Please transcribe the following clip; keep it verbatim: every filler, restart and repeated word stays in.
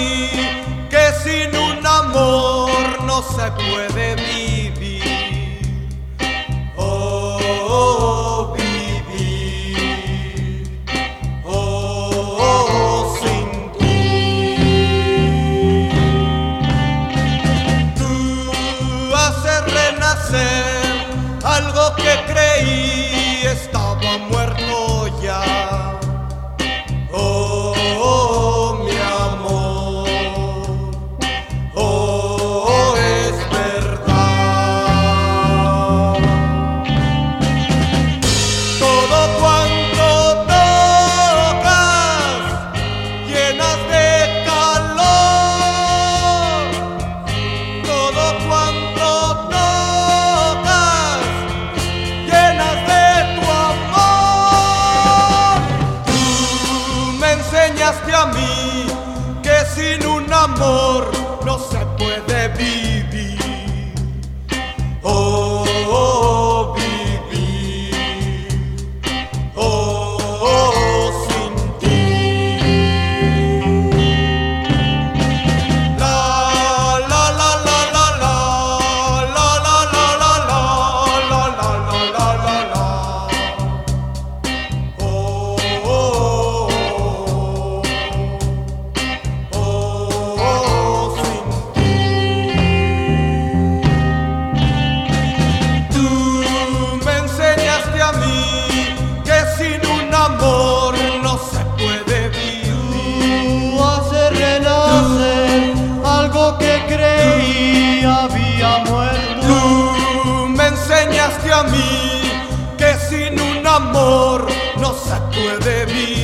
mí que sin un amor no se puede vivir. Oh, vivir, oh, sin ti. Tú haces renacer algo que creí estaba muerto ya. Oh, oh, mi amor, oh, es verdad. Todo cuanto tocas llenas de calor. Todo cuanto tocas llenas de tu amor. Tú me enseñaste a mí que sin un amor no se puede vivir. Oh, oh, vivir, oh, oh, sin ti. La, la, la, la, la, la, la, la, la, la, la, la, la, la, la, la. Oh, oh, oh, oh, sin ti. Tú me enseñaste a mí que sin un amor no se puede vivir. Tú haces renacer algo que creí había muerto. Tú me enseñaste a mí que sin un amor no se puede vivir.